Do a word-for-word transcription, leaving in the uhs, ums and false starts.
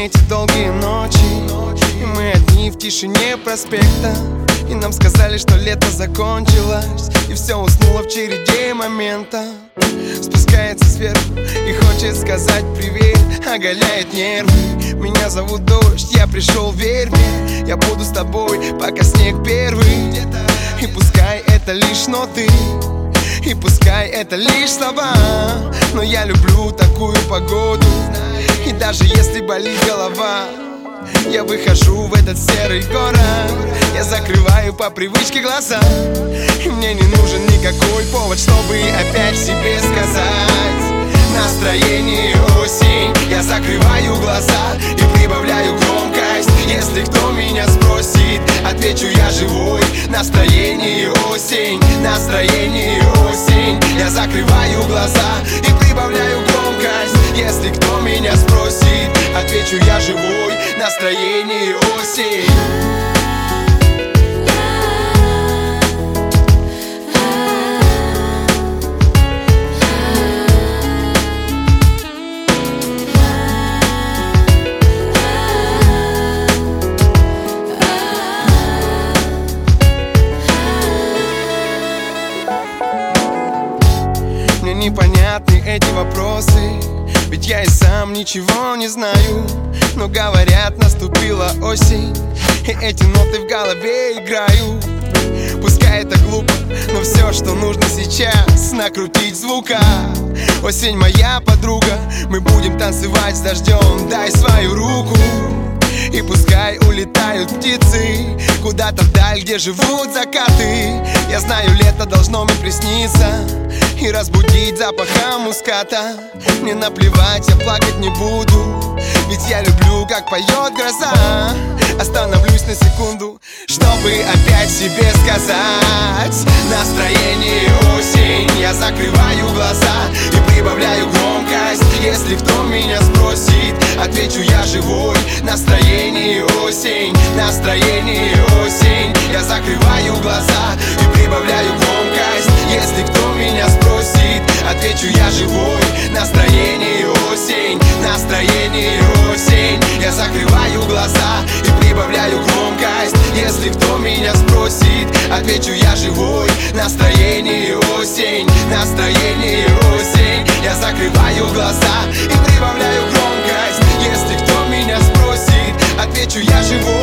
эти долгие ночи, и мы одни в тишине проспекта. И нам сказали, что лето закончилось, и все уснуло в череде момента. Спускается сверху и хочет сказать привет, оголяет нервы. Меня зовут Дождь, я пришел, верь мне, я буду с тобой, пока снег первый. И пускай это лишь ноты, и пускай это лишь слова, но я люблю такую погоду. И даже если болит голова, я выхожу в этот серый город. Я закрываю по привычке глаза, и мне не нужен никакой повод, чтобы опять себе сказать: настроение осень. Я закрываю глаза и прибавляю громкость. Если кто меня спросит, отвечу: я живой. Настроение осень, настроение осень. Я закрываю глаза и прибавляю громкость. Если кто меня спросит, отвечу: я живой. Настроение осень. Мне непонятны эти вопросы, ведь я и сам ничего не знаю. Но говорят, наступила осень, и эти ноты в голове играют. Пускай это глупо, но все, что нужно сейчас, накрутить звука. Осень моя подруга, мы будем танцевать с дождем. Дай свою руку. И пускай улетают птицы куда-то вдаль, где живут закаты. Я знаю, лето должно мне присниться и разбудить запахом муската. Мне наплевать, я плакать не буду, ведь я люблю, как поет гроза. Остановлюсь на секунду, чтобы опять себе сказать: настроение осень. Я закрываю глаза и прибавляю громкость. Если кто меня спросит, отвечу: я живой. Настроение осень, настроение осень. Я закрываю глаза и прибавляю громкость. Если кто меня спросит, отвечу: я живой. Настроение осень, настроение осень. Я закрываю глаза и прибавляю громкость. Если кто меня спросит, отвечу: я живой. Настроение осень, настроение осень. Я закрываю глаза и прибавляю громкость. Если кто меня спросит, отвечу: я живой.